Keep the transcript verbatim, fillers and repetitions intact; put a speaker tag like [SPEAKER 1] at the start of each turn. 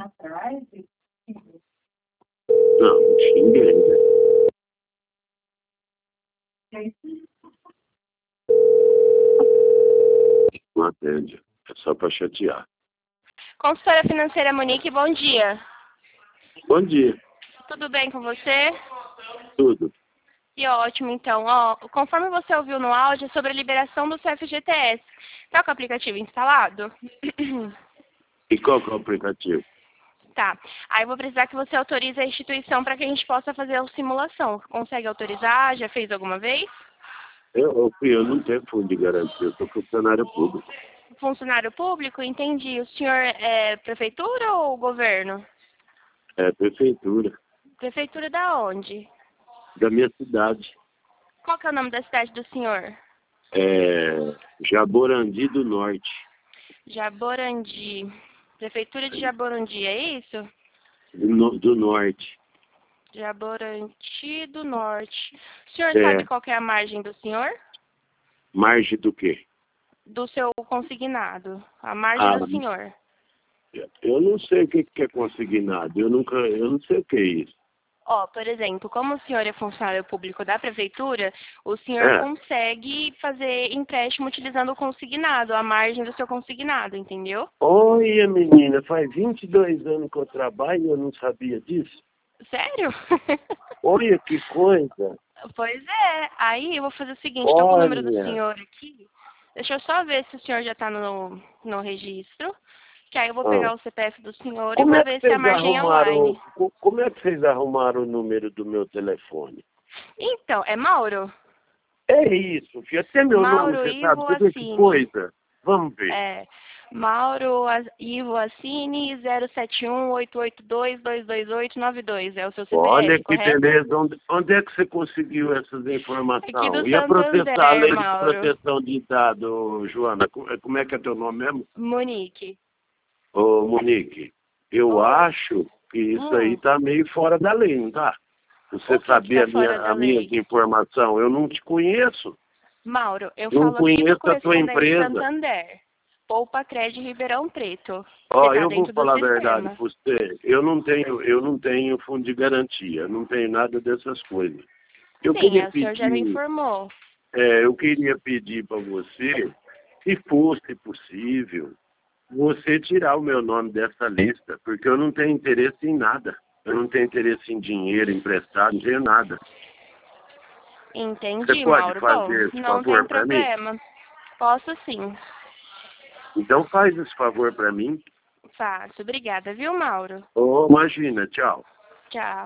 [SPEAKER 1] Não, não xinguei, né? Não atende. É só para chatear.
[SPEAKER 2] Consultora Financeira Monique, bom dia.
[SPEAKER 1] Bom dia.
[SPEAKER 2] Tudo bem com você?
[SPEAKER 1] Tudo.
[SPEAKER 2] Que ótimo, então. Ó, conforme você ouviu no áudio, é sobre a liberação do C F G T S. Tá com o aplicativo instalado?
[SPEAKER 1] E qual que é o aplicativo?
[SPEAKER 2] Tá. Aí eu vou precisar que você autorize a instituição para que a gente possa fazer a simulação. Consegue autorizar? Já fez alguma vez?
[SPEAKER 1] Eu, eu, eu não tenho fundo de garantia, eu sou funcionário público.
[SPEAKER 2] Funcionário público? Entendi. O senhor é prefeitura ou governo?
[SPEAKER 1] É prefeitura
[SPEAKER 2] Prefeitura da onde?
[SPEAKER 1] da minha cidade.
[SPEAKER 2] Qual que é o nome da cidade do senhor?
[SPEAKER 1] É Jaborandi do Norte.
[SPEAKER 2] Jaborandi. Prefeitura de Jaborandi, é isso?
[SPEAKER 1] Do, no- do Norte.
[SPEAKER 2] Jaborandi do Norte. O senhor
[SPEAKER 1] É.
[SPEAKER 2] sabe qual que é a margem do senhor?
[SPEAKER 1] Margem do quê?
[SPEAKER 2] Do seu consignado. A margem
[SPEAKER 1] Ah,
[SPEAKER 2] do senhor.
[SPEAKER 1] eu não sei o que que é consignado. Eu nunca, eu não sei o que é isso.
[SPEAKER 2] Ó, por exemplo, como o senhor é funcionário público da prefeitura, o senhor
[SPEAKER 1] É.
[SPEAKER 2] consegue fazer empréstimo utilizando o consignado, a margem do seu consignado, entendeu?
[SPEAKER 1] Olha, menina, faz vinte e dois anos que eu trabalho e eu não sabia disso.
[SPEAKER 2] Sério?
[SPEAKER 1] Olha que coisa.
[SPEAKER 2] Pois é. Aí eu vou fazer o seguinte, estou com o número do
[SPEAKER 1] Olha.
[SPEAKER 2] senhor aqui. Deixa eu só ver se o senhor já está no, no registro. Que aí eu vou pegar
[SPEAKER 1] Ah.
[SPEAKER 2] o C P F do senhor e
[SPEAKER 1] Como
[SPEAKER 2] vou
[SPEAKER 1] é que
[SPEAKER 2] ver se a
[SPEAKER 1] vocês
[SPEAKER 2] margem é
[SPEAKER 1] arrumaram,
[SPEAKER 2] online.
[SPEAKER 1] co- como é que vocês arrumaram o número do meu telefone?
[SPEAKER 2] Então, é Mauro?
[SPEAKER 1] É isso, filho. Até meu nome,
[SPEAKER 2] Mauro
[SPEAKER 1] você sabe,
[SPEAKER 2] Ivo
[SPEAKER 1] você vê que
[SPEAKER 2] Assini.
[SPEAKER 1] coisa. Vamos ver.
[SPEAKER 2] É. Mauro As- Ivo Assini zero sete um oito oito dois dois dois oito nove dois. É o seu
[SPEAKER 1] Olha
[SPEAKER 2] C P F,
[SPEAKER 1] que
[SPEAKER 2] correto?
[SPEAKER 1] beleza. Onde, onde é que você conseguiu essas
[SPEAKER 2] Aqui
[SPEAKER 1] informações?
[SPEAKER 2] do
[SPEAKER 1] E a proteção, a
[SPEAKER 2] Santander,
[SPEAKER 1] lei de
[SPEAKER 2] Mauro.
[SPEAKER 1] proteção de dados, Joana, co- como é que é teu nome mesmo?
[SPEAKER 2] Monique.
[SPEAKER 1] Ô, Monique, eu
[SPEAKER 2] Oi.
[SPEAKER 1] acho que isso aí
[SPEAKER 2] Hum.
[SPEAKER 1] tá meio fora da lei, não tá? Você
[SPEAKER 2] O que que
[SPEAKER 1] sabia
[SPEAKER 2] tá
[SPEAKER 1] a minha,
[SPEAKER 2] fora da
[SPEAKER 1] a minha
[SPEAKER 2] lei?
[SPEAKER 1] informação? Eu não te conheço.
[SPEAKER 2] Mauro, eu
[SPEAKER 1] Não
[SPEAKER 2] falo aqui do
[SPEAKER 1] conheço a tua
[SPEAKER 2] correspondente
[SPEAKER 1] empresa.
[SPEAKER 2] Santander. Poupa Crédito Ribeirão Preto. Que
[SPEAKER 1] Ó,
[SPEAKER 2] tá
[SPEAKER 1] eu vou
[SPEAKER 2] dentro do
[SPEAKER 1] falar a verdade
[SPEAKER 2] sistema.
[SPEAKER 1] para você. Eu não tenho, eu não tenho fundo de garantia, não tenho nada dessas coisas. Eu
[SPEAKER 2] Sim,
[SPEAKER 1] queria
[SPEAKER 2] o senhor já me
[SPEAKER 1] pedir,
[SPEAKER 2] informou.
[SPEAKER 1] é, eu queria pedir para você, se fosse possível, você tirar o meu nome dessa lista, porque eu não tenho interesse em nada. Eu não tenho interesse em dinheiro emprestado, não tenho nada. Você
[SPEAKER 2] Entendi,
[SPEAKER 1] pode
[SPEAKER 2] Mauro. Bom,
[SPEAKER 1] fazer esse
[SPEAKER 2] não tem
[SPEAKER 1] favor para mim?
[SPEAKER 2] problema. Posso sim.
[SPEAKER 1] Então faz esse favor para mim.
[SPEAKER 2] Faço. Obrigada, viu, Mauro?
[SPEAKER 1] Oh, imagina, tchau.
[SPEAKER 2] Tchau.